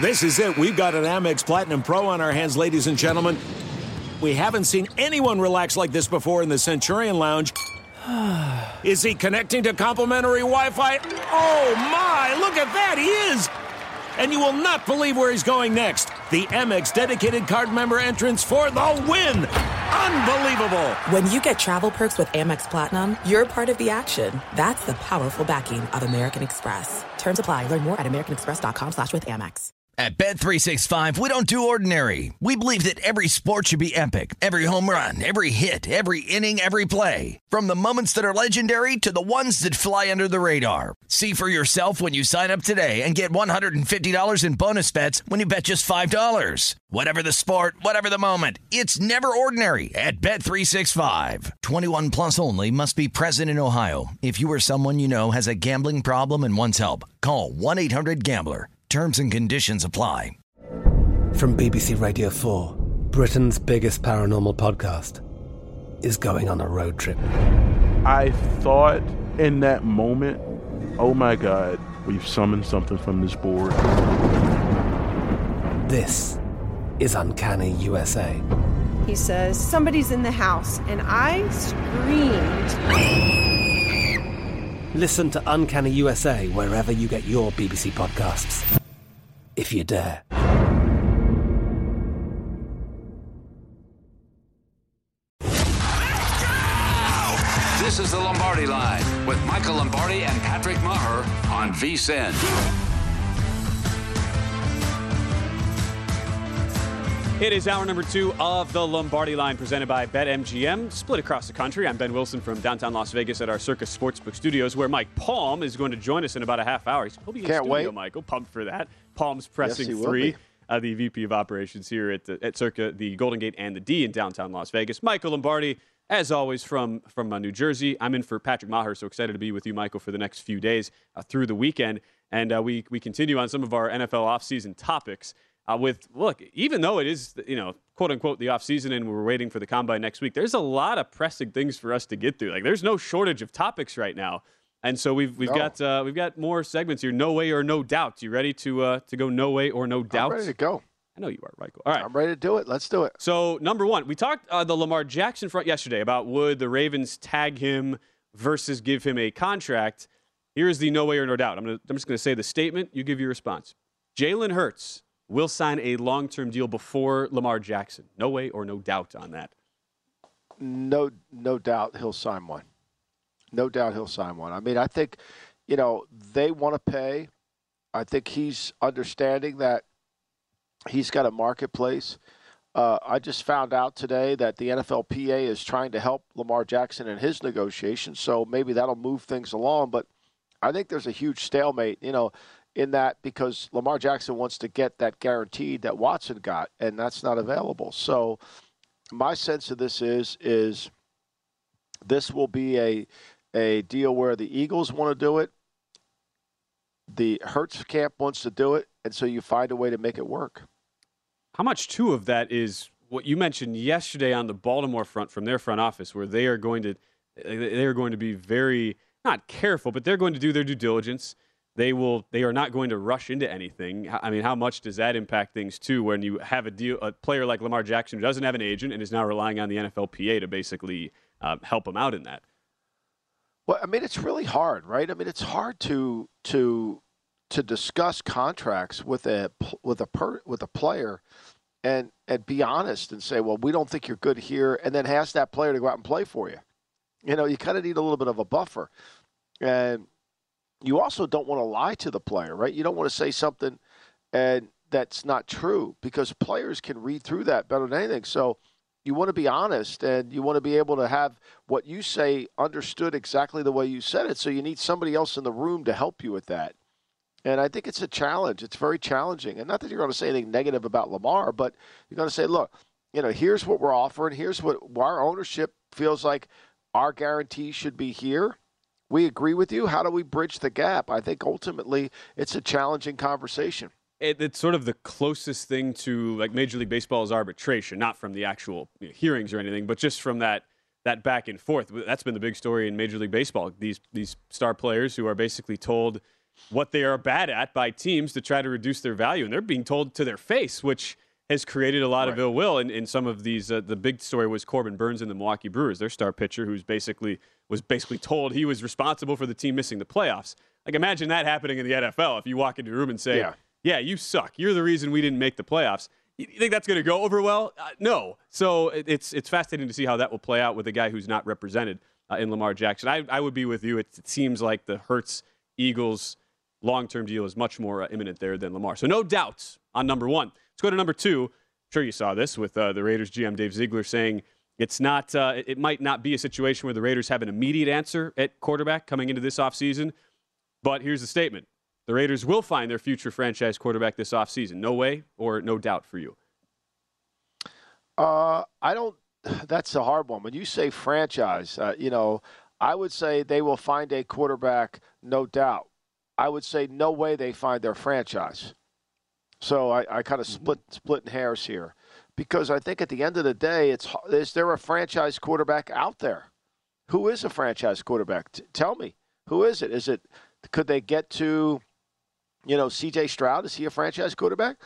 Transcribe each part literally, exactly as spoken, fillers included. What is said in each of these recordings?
This is it. We've got an Amex Platinum Pro on our hands, ladies and gentlemen. We haven't seen anyone relax like this before in the Centurion Lounge. Is he connecting to complimentary Wi-Fi? Oh, my. Look at that. He is. And you will not believe where he's going next. The Amex dedicated card member entrance for the win. Unbelievable. When you get travel perks with Amex Platinum, you're part of the action. That's the powerful backing of American Express. Terms apply. Learn more at americanexpress.com slash with Amex. At Bet three sixty-five, we don't do ordinary. We believe that every sport should be epic. Every home run, every hit, every inning, every play. From the moments that are legendary to the ones that fly under the radar. See for yourself when you sign up today and get one hundred fifty dollars in bonus bets when you bet just five dollars. Whatever the sport, whatever the moment, it's never ordinary at Bet three sixty-five. twenty-one plus only. Must be present in Ohio. If you or someone you know has a gambling problem and wants help, call one eight hundred gambler. Terms and conditions apply. From B B C Radio four, Britain's biggest paranormal podcast is going on a road trip. I thought in that moment, oh my God, we've summoned something from this board. This is Uncanny U S A. He says, somebody's in the house, and I screamed. Listen to Uncanny U S A wherever you get your B B C podcasts, if you dare. This is the Lombardi Line with Michael Lombardi and Patrick Maher on V S I N. It is hour number two of the Lombardi Line presented by BetMGM. Split across the country. I'm Ben Wilson from downtown Las Vegas at our Circus Sportsbook Studios, where Mike Palm is going to join us in about a half hour. He'll be in Can't studio, wait. Michael. Pumped for that. Palm's pressing Yes, he will three. be. Uh, the V P of Operations here at, the, at Circa, the Golden Gate and the D in downtown Las Vegas. Michael Lombardi, as always, from, from uh, New Jersey. I'm in for Patrick Maher, so excited to be with you, Michael, for the next few days uh, through the weekend. And uh, we, we continue on some of our N F L offseason topics. Uh, with, look, even though it is, you know, quote unquote, the offseason and we're waiting for the combine next week, there's a lot of pressing things for us to get through. Like, there's no shortage of topics right now. And so we've we've no. got uh, we've got more segments here. No way or no doubt. You ready to uh, to go no way or no doubt? I'm ready to go. I know you are, Michael. All right. I'm ready to do it. Let's do it. So, number one, we talked uh, the Lamar Jackson front yesterday about would the Ravens tag him versus give him a contract. Here's the no way or no doubt. I'm, gonna, I'm just going to say the statement. You give your response. Jalen Hurts will sign a long-term deal before Lamar Jackson. No way or no doubt on that. No, no doubt he'll sign one. No doubt he'll sign one. I mean, I think, you know, they want to pay. I think he's understanding that he's got a marketplace. Uh, I just found out today that the N F L P A is trying to help Lamar Jackson in his negotiations, so maybe that'll move things along. But I think there's a huge stalemate, you know, in that because Lamar Jackson wants to get that guaranteed that Watson got, and that's not available. So my sense of this is is this will be a a deal where the Eagles want to do it, the Hurts camp wants to do it, and so you find a way to make it work. How much, too, of that is what you mentioned yesterday on the Baltimore front from their front office, where they are going to they are going to be very, not careful, but they're going to do their due diligence. They will. They are not going to rush into anything. I mean, how much does that impact things, too, when you have a deal, a player like Lamar Jackson who doesn't have an agent and is now relying on the N F L P A to basically uh, help him out in that? Well, I mean, it's really hard, right? I mean, it's hard to to to discuss contracts with a with a per, with a player and and be honest and say, well, we don't think you're good here, and then ask that player to go out and play for you. You know, you kind of need a little bit of a buffer, and you also don't want to lie to the player, right? You don't want to say something and that's not true because players can read through that better than anything. So you want to be honest and you want to be able to have what you say understood exactly the way you said it. So you need somebody else in the room to help you with that. And I think it's a challenge. It's very challenging. And not that you're going to say anything negative about Lamar, but you're going to say, look, you know, here's what we're offering. Here's what our ownership feels like our guarantee should be here. We agree with you. How do we bridge the gap? I think ultimately it's a challenging conversation. It, it's sort of the closest thing to like Major League Baseball's arbitration, not from the actual you know, hearings or anything, but just from that that back and forth. That's been the big story in Major League Baseball. These these star players who are basically told, what they are bad at by teams to try to reduce their value. And they're being told to their face, which has created a lot right. of ill will in, in some of these. Uh, the big story was Corbin Burns and the Milwaukee Brewers, their star pitcher, who's basically was basically told he was responsible for the team missing the playoffs. Like, imagine that happening in the N F L if you walk into a room and say, yeah, yeah you suck. You're the reason we didn't make the playoffs. You think that's going to go over well? Uh, no. So it, it's it's fascinating to see how that will play out with a guy who's not represented uh, in Lamar Jackson. I, I would be with you. It, it seems like the Hurts Eagles long-term deal is much more uh, imminent there than Lamar. So no doubts on number one. Let's go to number two. I'm sure you saw this with uh, the Raiders G M Dave Ziegler saying it's not. Uh, it might not be a situation where the Raiders have an immediate answer at quarterback coming into this offseason. But here's the statement. The Raiders will find their future franchise quarterback this offseason. No way or no doubt for you? Uh, I don't – that's a hard one. When you say franchise, uh, you know, I would say they will find a quarterback, no doubt. I would say no way they find their franchise. So I, I kind of split splitting hairs here because I think at the end of the day, it's is there a franchise quarterback out there? Who is a franchise quarterback? T- tell me. Who is it? Is it – could they get to – You know, C J Stroud, is he a franchise quarterback?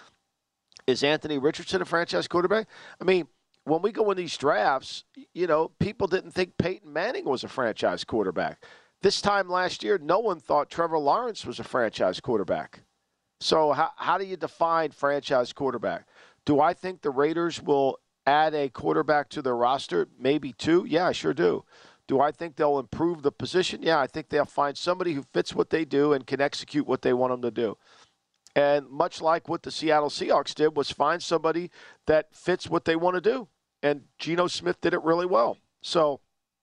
Is Anthony Richardson a franchise quarterback? I mean, when we go in these drafts, you know, people didn't think Peyton Manning was a franchise quarterback. This time last year, no one thought Trevor Lawrence was a franchise quarterback. So how, how do you define franchise quarterback? Do I think the Raiders will add a quarterback to their roster? Maybe two? Yeah, I sure do. Do I think they'll improve the position? Yeah, I think they'll find somebody who fits what they do and can execute what they want them to do. And much like what the Seattle Seahawks did was find somebody that fits what they want to do. And Geno Smith did it really well. So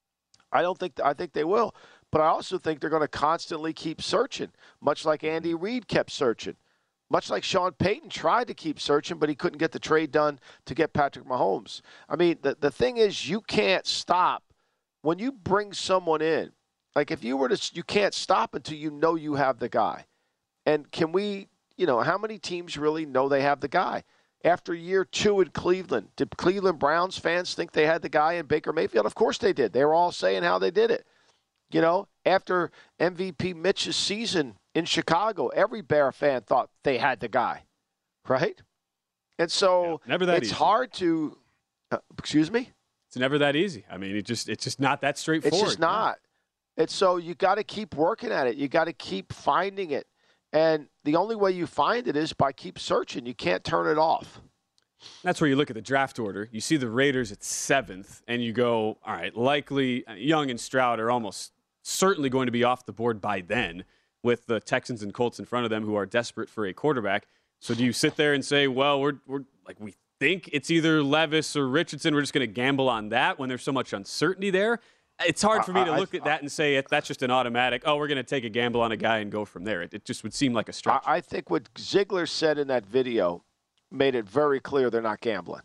I don't think I think they will. But I also think they're going to constantly keep searching, much like Andy Reid kept searching. Much like Sean Payton tried to keep searching, but he couldn't get the trade done to get Patrick Mahomes. I mean, the, the thing is you can't stop. When you bring someone in, like if you were to, you can't stop until you know you have the guy. And can we, you know, how many teams really know they have the guy? After year two in Cleveland, did Cleveland Browns fans think they had the guy in Baker Mayfield? Of course they did. They were all saying how they did it. You know, after M V P Mitch's season in Chicago, every Bear fan thought they had the guy, right? And so yeah, never that it's easy. hard to, uh, excuse me? It's never that easy. I mean, it just it's just not that straightforward. It's just not. Yeah. It's so you got to keep working at it. You got to keep finding it. And the only way you find it is by keep searching. You can't turn it off. That's where you look at the draft order. You see the Raiders at seventh, and you go, all right, likely Young and Stroud are almost certainly going to be off the board by then with the Texans and Colts in front of them who are desperate for a quarterback. So do you sit there and say, well, we're we're like we think it's either Levis or Richardson. We're just going to gamble on that when there's so much uncertainty there. It's hard for me to look I, I, at that and say it, that's just an automatic, oh, we're going to take a gamble on a guy and go from there. It, it just would seem like a stretch. I, I think what Ziegler said in that video made it very clear they're not gambling.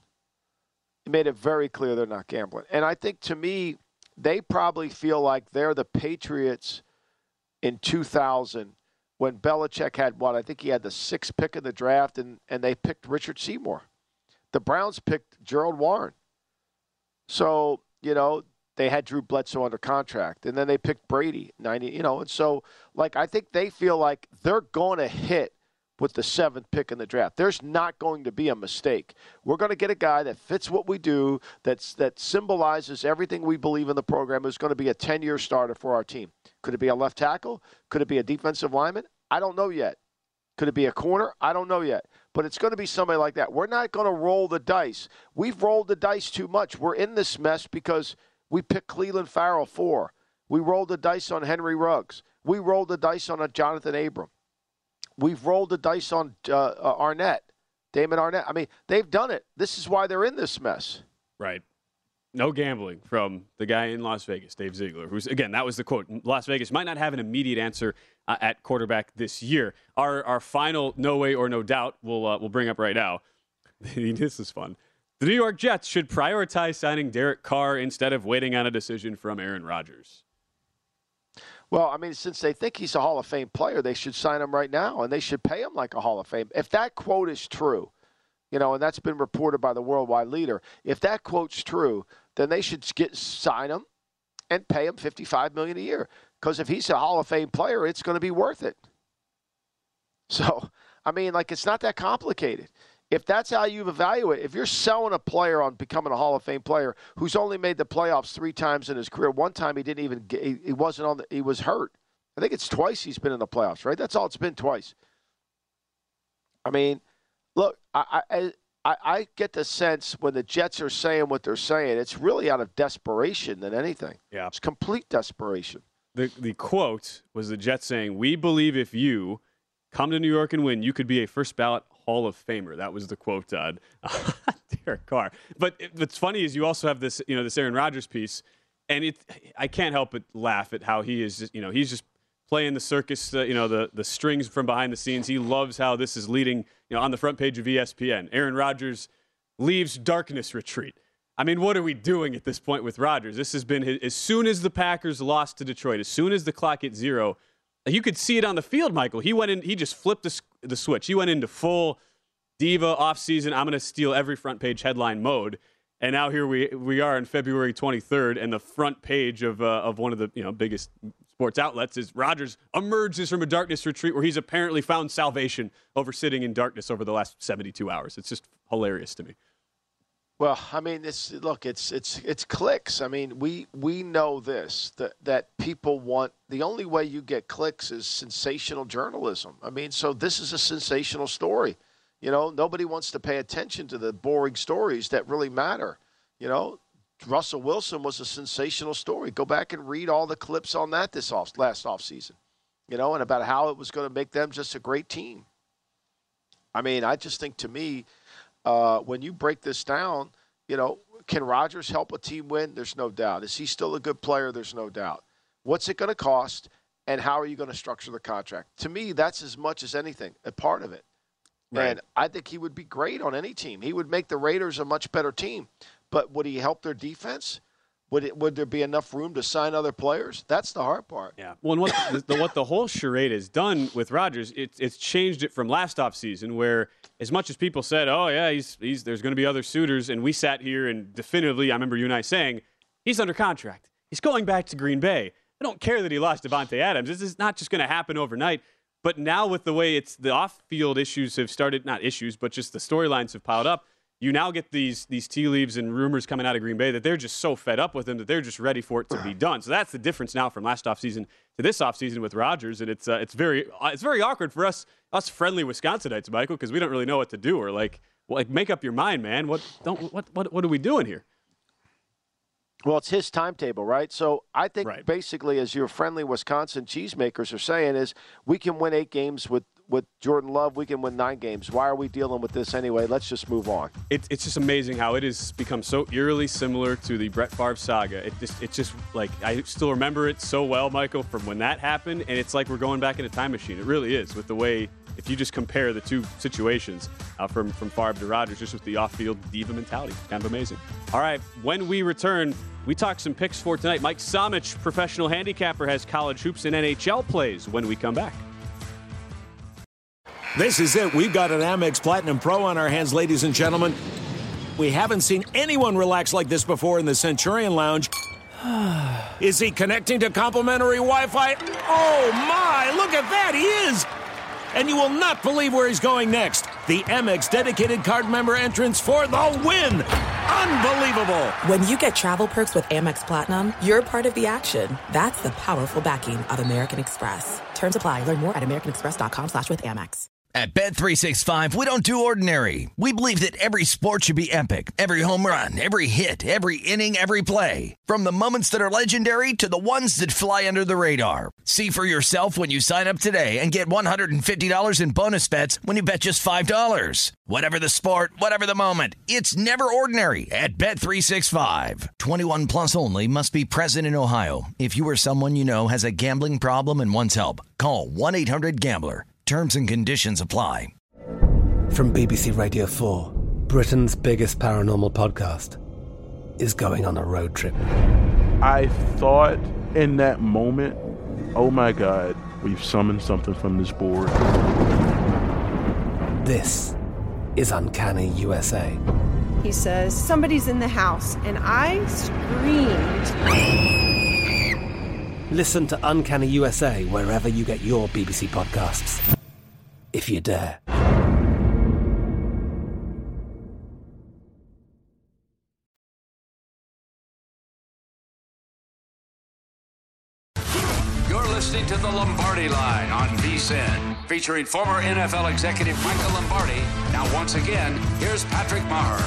It made it very clear they're not gambling. And I think, to me, they probably feel like they're the Patriots in two thousand when Belichick had what? I think he had the sixth pick in the draft, and, and they picked Richard Seymour. The Browns picked Gerald Warren. So, you know, they had Drew Bledsoe under contract, and then they picked Brady, ninety, you know. And so, like, I think they feel like they're going to hit with the seventh pick in the draft. There's not going to be a mistake. We're going to get a guy that fits what we do, that's, that symbolizes everything we believe in the program, is going to be a ten-year starter for our team. Could it be a left tackle? Could it be a defensive lineman? I don't know yet. Could it be a corner? I don't know yet. But it's going to be somebody like that. We're not going to roll the dice. We've rolled the dice too much. We're in this mess because we picked Cleveland Farrell four. We rolled the dice on Henry Ruggs. We rolled the dice on a Jonathan Abram. We've rolled the dice on uh, uh, Arnett, Damon Arnett. I mean, they've done it. This is why they're in this mess. Right. No gambling from the guy in Las Vegas, Dave Ziegler, who's, again, that was the quote. Las Vegas might not have an immediate answer uh, at quarterback this year. Our our final no way or no doubt we'll, uh, we'll bring up right now. This is fun. The New York Jets should prioritize signing Derek Carr instead of waiting on a decision from Aaron Rodgers. Well, I mean, since they think he's a Hall of Fame player, they should sign him right now, and they should pay him like a Hall of Fame. If that quote is true, you know, and that's been reported by the worldwide leader, if that quote's true, then they should get sign him and pay him fifty-five million dollars a year. Because if he's a Hall of Fame player, it's going to be worth it. So, I mean, like, it's not that complicated. If that's how you evaluate, if you're selling a player on becoming a Hall of Fame player who's only made the playoffs three times in his career, one time he didn't even get, he, he wasn't on the, he was hurt. I think it's twice he's been in the playoffs, right? That's all it's been, twice. I mean, look, I, I, I, I get the sense when the Jets are saying what they're saying, it's really out of desperation than anything. Yeah. It's complete desperation. The the quote was the Jets saying, "We believe if you come to New York and win, you could be a first ballot Hall of Famer." That was the quote, Todd. Derek Carr. But it, what's funny is you also have this, you know, this Aaron Rodgers piece, and it, I can't help but laugh at how he is, just, you know, he's just playing the circus, uh, you know, the the strings from behind the scenes. He loves how this is leading, you know, on the front page of E S P N. Aaron Rodgers leaves darkness retreat. I mean, what are we doing at this point with Rodgers? This has been his, as soon as the Packers lost to Detroit, as soon as the clock hit zero, you could see it on the field, Michael. He went in, he just flipped the, the switch. He went into full diva offseason, I'm going to steal every front page headline mode. And now here we we are on February twenty-third, and the front page of uh, of one of the you know biggest sports outlets is Rodgers emerges from a darkness retreat where he's apparently found salvation over sitting in darkness over the last seventy-two hours. It's just hilarious to me. Well, I mean, it's look, it's it's it's clicks. I mean, we we know this that that people want. The only way you get clicks is sensational journalism. I mean, so this is a sensational story. You know, nobody wants to pay attention to the boring stories that really matter. You know, Russell Wilson was a sensational story. Go back and read all the clips on that this off last offseason. You know, and about how it was going to make them just a great team. I mean, I just think to me. Uh, when you break this down, you know, can Rodgers help a team win? There's no doubt. Is he still a good player? There's no doubt. What's it going to cost, and how are you going to structure the contract? To me, that's as much as anything, a part of it. Right. And I think he would be great on any team. He would make the Raiders a much better team. But would he help their defense? Would it, would there be enough room to sign other players? That's the hard part. Yeah. Well, and what the, the, what the whole charade has done with Rodgers, it, it's changed it from last offseason where as much as people said, oh, yeah, he's, he's there's going to be other suitors, and we sat here and definitively, I remember you and I saying, he's under contract. He's going back to Green Bay. I don't care that he lost Devontae Adams. This is not just going to happen overnight. But now with the way it's the off-field issues have started, not issues, but just the storylines have piled up, you now get these these tea leaves and rumors coming out of Green Bay that they're just so fed up with him that they're just ready for it to be done. So that's the difference now from last offseason to this offseason with Rodgers, and it's uh, it's very uh, it's very awkward for us us friendly Wisconsinites, Michael, because we don't really know what to do or like well, like make up your mind, man. What don't what what what are we doing here? Well, it's his timetable, right? So I think right. basically, as your friendly Wisconsin cheesemakers are saying, is we can win eight games with. With Jordan Love, we can win nine games. Why are we dealing with this anyway? Let's just move on. It, it's just amazing how it has become so eerily similar to the Brett Favre saga. It just, it's just like I still remember it so well, Michael, from when that happened, and it's like we're going back in a time machine. It really is with the way if you just compare the two situations uh, from from Favre to Rodgers, just with the off-field diva mentality. Kind of amazing. All right, when we return, we talk some picks for tonight. Mike Somich, professional handicapper, has college hoops and N H L plays when we come back. This is it. We've got an Amex Platinum Pro on our hands, ladies and gentlemen. We haven't seen anyone relax like this before in the Centurion Lounge. Is he connecting to complimentary Wi-Fi? Oh, my. Look at that. He is. And you will not believe where he's going next. The Amex dedicated card member entrance for the win. Unbelievable. When you get travel perks with Amex Platinum, you're part of the action. That's the powerful backing of American Express. Terms apply. Learn more at americanexpress.com slash with Amex. At Bet three sixty-five, we don't do ordinary. We believe that every sport should be epic. Every home run, every hit, every inning, every play. From the moments that are legendary to the ones that fly under the radar. See for yourself when you sign up today and get one hundred fifty dollars in bonus bets when you bet just five dollars. Whatever the sport, whatever the moment, it's never ordinary at Bet three sixty-five. twenty-one plus only. Must be present in Ohio. If you or someone you know has a gambling problem and wants help, call one eight hundred gambler. Terms and conditions apply. From B B C Radio four, Britain's biggest paranormal podcast is going on a road trip. I thought in that moment, oh my God, we've summoned something from this board. This is Uncanny U S A. He says, somebody's in the house, and I screamed. Listen to Uncanny U S A wherever you get your B B C podcasts, if you dare. You're listening to the Lombardi Line on V S I N, featuring former N F L executive Michael Lombardi. Now, once again, here's Patrick Maher.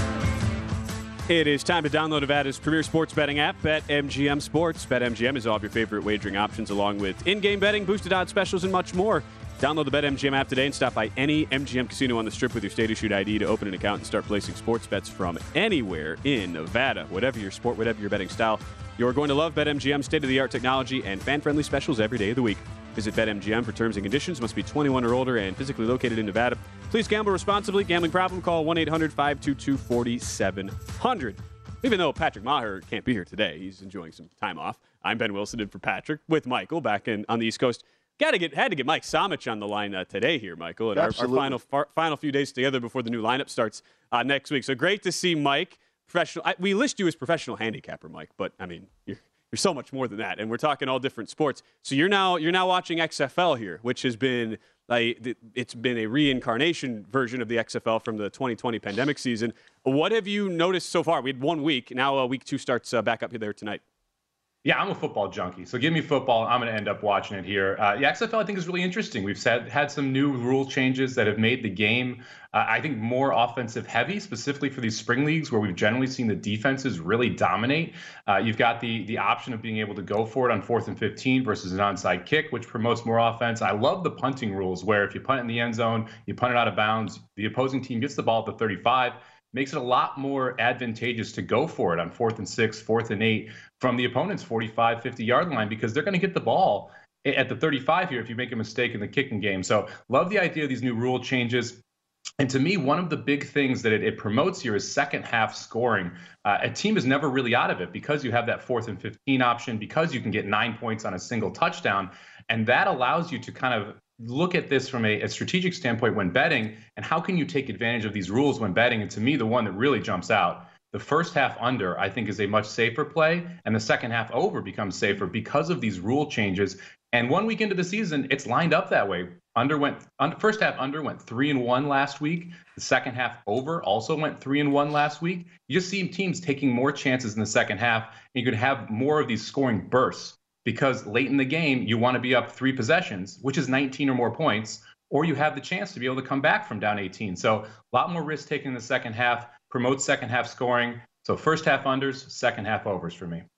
It is time to download Nevada's premier sports betting app, BetMGM Sports. BetMGM is all of your favorite wagering options, along with in-game betting, boosted odds specials, and much more. Download the BetMGM app today and stop by any M G M casino on the Strip with your state-issued I D to open an account and start placing sports bets from anywhere in Nevada. Whatever your sport, whatever your betting style, you're going to love BetMGM's state-of-the-art technology and fan-friendly specials every day of the week. Visit BetMGM for terms and conditions. Must be twenty-one or older and physically located in Nevada. Please gamble responsibly. Gambling problem? Call one eight hundred five two two four seven zero zero. Even though Patrick Maher can't be here today, he's enjoying some time off. I'm Ben Wilson in for Patrick with Michael back in on the East Coast. Got to get had to get Mike Samich on the line uh, today here, Michael, and our, our final far, final few days together before the new lineup starts uh, next week. So great to see Mike. Professional. I, we list you as professional handicapper, Mike, but I mean you're you're so much more than that, and we're talking all different sports. So you're now you're now watching X F L here, which has been like it's been a reincarnation version of the X F L from the twenty twenty pandemic season. What have you noticed so far? We had one week. Now uh, week two starts uh, back up there tonight. Yeah, I'm a football junkie. So give me football. I'm going to end up watching it here. Uh, yeah, X F L I think is really interesting. We've had, had some new rule changes that have made the game, uh, I think, more offensive heavy, specifically for these spring leagues where we've generally seen the defenses really dominate. Uh, you've got the the option of being able to go for it on fourth and fifteen versus an onside kick, which promotes more offense. I love the punting rules where if you punt in the end zone, you punt it out of bounds, the opposing team gets the ball at the thirty-five. Makes it a lot more advantageous to go for it on fourth and six, fourth and eight from the opponent's forty-five, fifty-yard line because they're going to get the ball at the thirty-five here if you make a mistake in the kicking game. So love the idea of these new rule changes. And to me, one of the big things that it, it promotes here is second half scoring. Uh, a team is never really out of it because you have that fourth and fifteen option, because you can get nine points on a single touchdown. And that allows you to kind of look at this from a, a strategic standpoint when betting, and how can you take advantage of these rules when betting? And to me, the one that really jumps out, the first half under, I think, is a much safer play, and the second half over becomes safer because of these rule changes. And one week into the season, it's lined up that way. Under went under, first half under went three and one last week. The second half over also went three and one last week. You just see teams taking more chances in the second half, and you could have more of these scoring bursts. Because late in the game, you want to be up three possessions, which is nineteen or more points, or you have the chance to be able to come back from down eighteen. So a lot more risk taking in the second half, promotes second half scoring. So first half unders, second half overs for me.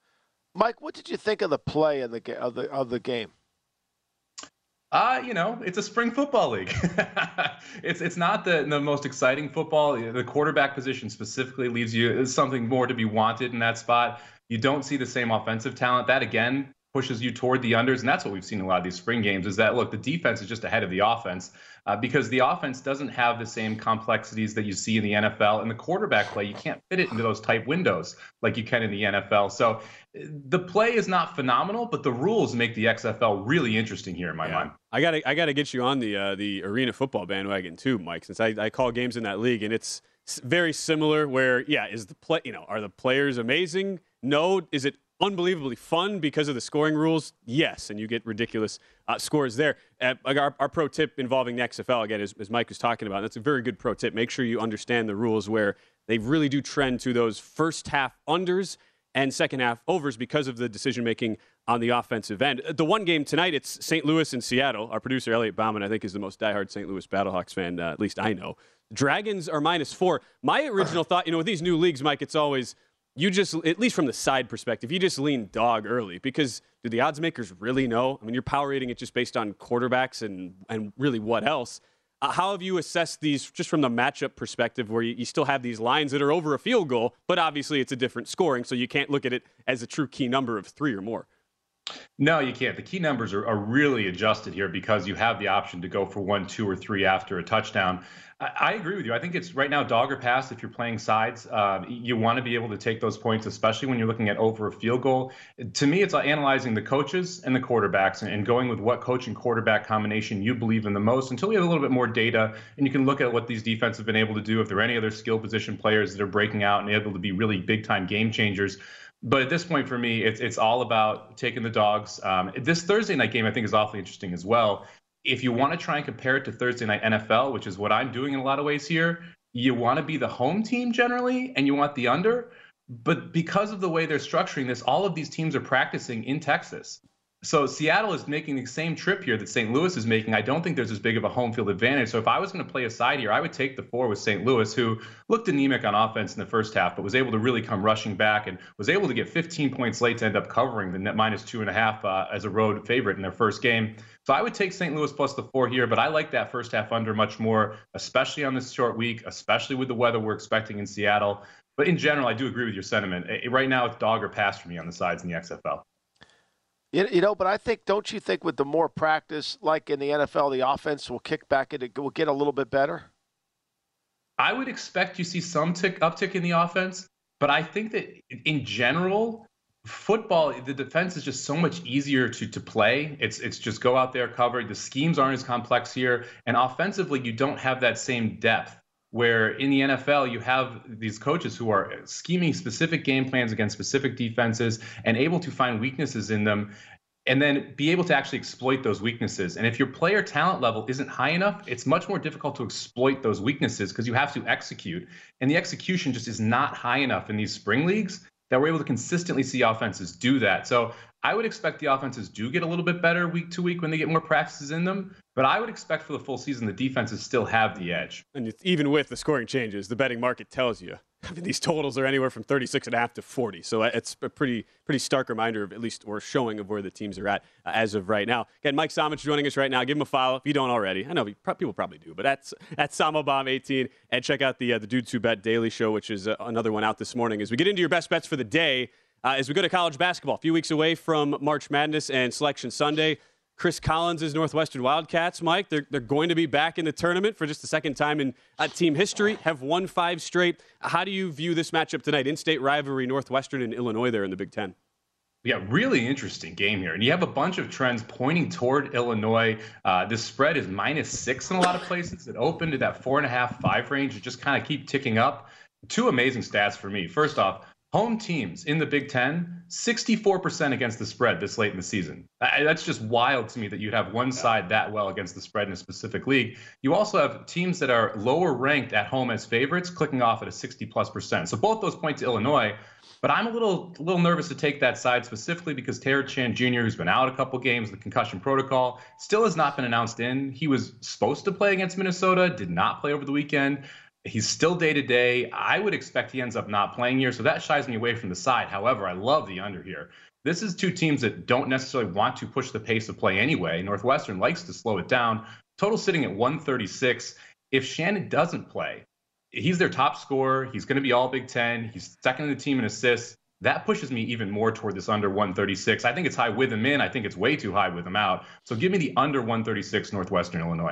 Mike, what did you think of the play of the of the of the game? Uh, you know, it's a spring football league. it's it's not the, the most exciting football. The quarterback position specifically leaves you something more to be wanted in that spot. You don't see the same offensive talent. That, again, pushes you toward the unders, and that's what we've seen in a lot of these spring games is that, look, the defense is just ahead of the offense uh, because the offense doesn't have the same complexities that you see in the N F L. And the quarterback play, you can't fit it into those tight windows like you can in the N F L. So the play is not phenomenal, but the rules make the X F L really interesting here in my yeah. mind. I got to I got to get you on the uh, the arena football bandwagon too, Mike, since I, I call games in that league, and it's very similar where, yeah, is the play, you know, are the players amazing? No. Is it unbelievably fun because of the scoring rules? Yes, and you get ridiculous uh, scores there. Uh, our, our pro tip involving the X F L, again, as, as Mike was talking about, that's a very good pro tip. Make sure you understand the rules where they really do trend to those first half unders and second half overs because of the decision-making on the offensive end. The one game tonight, it's Saint Louis and Seattle. Our producer, Elliot Bauman, I think is the most diehard Saint Louis Battlehawks fan, uh, at least I know. Dragons are minus four. My original thought, you know, with these new leagues, Mike, it's always, you just, at least from the side perspective, you just lean dog early because do the odds makers really know? I mean, you're power rating it just based on quarterbacks and, and really what else. Uh, how have you assessed these just from the matchup perspective where you, you still have these lines that are over a field goal, but obviously it's a different scoring, so you can't look at it as a true key number of three or more? No, you can't. The key numbers are, are really adjusted here because you have the option to go for one, two, or three after a touchdown. I, I agree with you. I think it's right now dog or pass if you're playing sides. Uh, you want to be able to take those points, especially when you're looking at over a field goal. To me, it's analyzing the coaches and the quarterbacks and, and going with what coach and quarterback combination you believe in the most until we have a little bit more data and you can look at what these defenses have been able to do. If there are any other skill position players that are breaking out and able to be really big-time game changers. But at this point for me, it's it's all about taking the dogs. Um, this Thursday night game, I think, is awfully interesting as well. if you want to try and compare it to Thursday Night N F L, which is what I'm doing in a lot of ways here, you want to be the home team generally, and you want the under. But because of the way they're structuring this, all of these teams are practicing in Texas. So Seattle is making the same trip here that Saint Louis is making. I don't think there's as big of a home field advantage. So if I was going to play a side here, I would take the four with Saint Louis, who looked anemic on offense in the first half, but was able to really come rushing back and was able to get fifteen points late to end up covering the net minus two and a half uh, as a road favorite in their first game. So I would take Saint Louis plus the four here, but I like that first half under much more, especially on this short week, especially with the weather we're expecting in Seattle. But in general, I do agree with your sentiment. Right now, it's dog or pass for me on the sides in the X F L. You know, but I think, don't you think with the more practice, like in the N F L, the offense will kick back and it will get a little bit better? I would expect you see some tick uptick in the offense, but I think that in general, football, the defense is just so much easier to to play. It's it's just go out there, cover. The schemes aren't as complex here, and offensively, you don't have that same depth. Where in the N F L, you have these coaches who are scheming specific game plans against specific defenses and able to find weaknesses in them and then be able to actually exploit those weaknesses. And if your player talent level isn't high enough, it's much more difficult to exploit those weaknesses because you have to execute. And the execution just is not high enough in these spring leagues that we're able to consistently see offenses do that. So I would expect the offenses do get a little bit better week to week when they get more practices in them. But I would expect for the full season, the defenses still have the edge. And it's, even with the scoring changes, the betting market tells you, I mean, these totals are anywhere from thirty-six and a half to forty. So it's a pretty pretty stark reminder of at least or showing of where the teams are at uh, as of right now. Again, Mike Somich joining us right now. Give him a follow if you don't already. I know people probably do, but that's at Samobomb eighteen. And check out the uh, the Dudes Who Bet Daily Show, which is uh, another one out this morning. As we get into your best bets for the day, uh, as we go to college basketball, a few weeks away from March Madness and Selection Sunday. Chris Collins' Northwestern Wildcats, Mike, they're, they're going to be back in the tournament for just the second time in uh, team history, have won five straight. How do you view this matchup tonight? In-state rivalry, Northwestern and Illinois there in the Big Ten. Yeah, really interesting game here. And you have a bunch of trends pointing toward Illinois. Uh, this spread is minus six in a lot of places. It opened to that four and a half, five range. It just kind of keep ticking up. Two amazing stats for me. First off, home teams in the Big Ten, sixty-four percent against the spread this late in the season. That's just wild to me that you'd have one side that well against the spread in a specific league. You also have teams that are lower ranked at home as favorites clicking off at a sixty plus percent. So both those point to Illinois, but I'm a little a little nervous to take that side specifically because Taylor Chan Junior, who's been out a couple games, the concussion protocol, still has not been announced in. He was supposed to play against Minnesota, did not play over the weekend. He's still day-to-day. I would expect he ends up not playing here, so that shies me away from the side. However, I love the under here. This is two teams that don't necessarily want to push the pace of play anyway. Northwestern likes to slow it down. Total sitting at one thirty-six. If Shannon doesn't play, he's their top scorer. He's going to be all Big Ten. He's second in the team in assists. That pushes me even more toward this under one thirty-six. I think it's high with him in. I think it's way too high with him out. So give me the under one thirty-six Northwestern Illinois.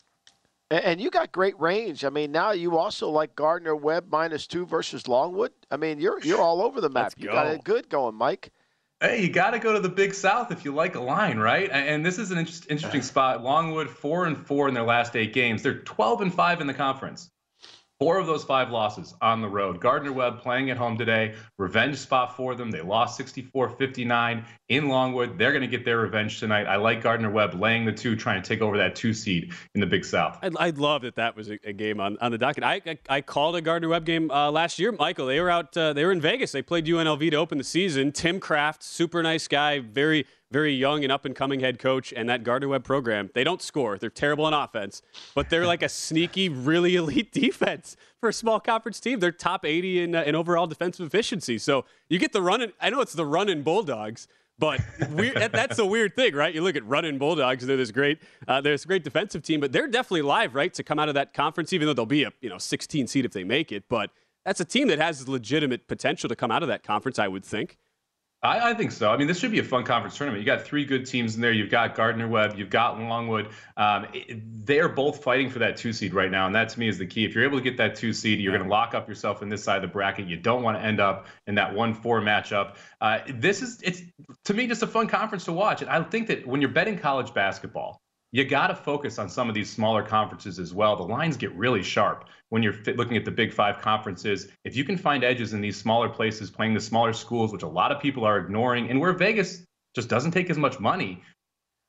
And you got great range. I mean, now you also like Gardner Webb minus two versus Longwood. I mean, you're you're all over the map. Let's you go. got it good going, Mike. Hey, you got to go to the Big South if you like a line, right? And this is an inter- interesting spot. Longwood four and four in their last eight games. They're twelve and five in the conference. Four of those five losses on the road. Gardner Webb playing at home today. Revenge spot for them. They lost sixty-four fifty-nine in Longwood. They're going to get their revenge tonight. I like Gardner Webb laying the two, trying to take over that two seed in the Big South. I'd, I'd love that that was a, a game on, on the docket. I, I I called a Gardner Webb game uh, last year, Michael. They were out. Uh, they were in Vegas. They played U N L V to open the season. Tim Kraft, super nice guy, very very young and up-and-coming head coach, and that Gardner Webb program, they don't score. They're terrible on offense, but they're like a sneaky, really elite defense for a small conference team. They're top eighty in, uh, in overall defensive efficiency. So you get the running. I know it's the running Bulldogs, but weird, that, that's a weird thing, right? You look at running Bulldogs, they're this great, uh, they're this great defensive team, but they're definitely live, right, to come out of that conference, even though they'll be a you know sixteen seed if they make it. But that's a team that has legitimate potential to come out of that conference, I would think. I, I think so. I mean, this should be a fun conference tournament. You got three good teams in there. You've got Gardner Webb. You've got Longwood. Um, it, they're both fighting for that two seed right now, and that to me is the key. If you're able to get that two seed, you're going to lock up yourself in this side of the bracket. You don't want to end up in that one four matchup. Uh, this is, it's to me, just a fun conference to watch. And I think that when you're betting college basketball, you got to focus on some of these smaller conferences as well. The lines get really sharp when you're fit, looking at the Big Five conferences. If you can find edges in these smaller places, playing the smaller schools, which a lot of people are ignoring, and where Vegas just doesn't take as much money,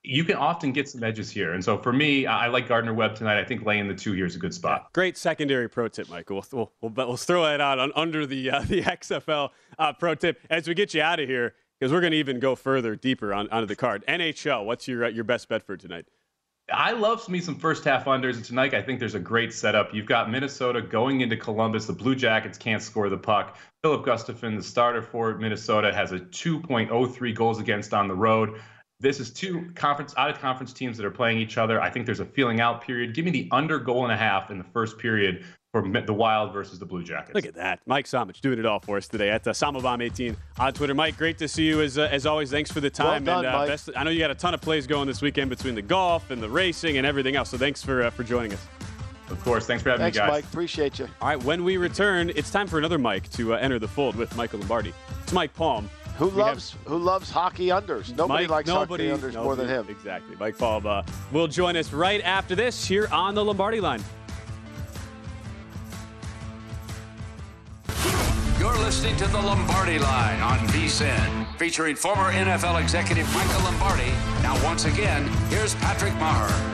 you can often get some edges here. And so for me, I like Gardner-Webb tonight. I think laying the two here is a good spot. Great secondary pro tip, Michael. We'll, we'll, we'll throw that out on, under the uh, the X F L uh, pro tip as we get you out of here, because we're going to even go further, deeper on, onto the card. N H L, what's your uh, your best bet for tonight? I love me some first half unders, and tonight I think there's a great setup. You've got Minnesota going into Columbus. The Blue Jackets can't score the puck. Philip Gustafsson, the starter for Minnesota, has a two point oh three goals against on the road. This is two conference out of conference teams that are playing each other. I think there's a feeling out period. Give me the under goal and a half in the first period for the Wild versus the Blue Jackets. Look at that. Mike Somich doing it all for us today at uh, Samabom eighteen on Twitter. Mike, great to see you as uh, as always. Thanks for the time. Well done, and uh, Mike. best, I know you got a ton of plays going this weekend between the golf and the racing and everything else. So thanks for uh, for joining us. Of course. Thanks for having Thanks, me, guys. Mike. Appreciate you. All right, when we return, it's time for another Mike to uh, enter the fold with Michael Lombardi. It's Mike Palm. Who We loves have- who loves hockey unders? Nobody Mike, likes nobody, hockey unders nobody, more than him. Exactly. Mike Palm uh, will join us right after this here on the Lombardi Line. You're listening to the Lombardi Line on VSiN, featuring former N F L executive Michael Lombardi. Now, once again, here's Patrick Maher.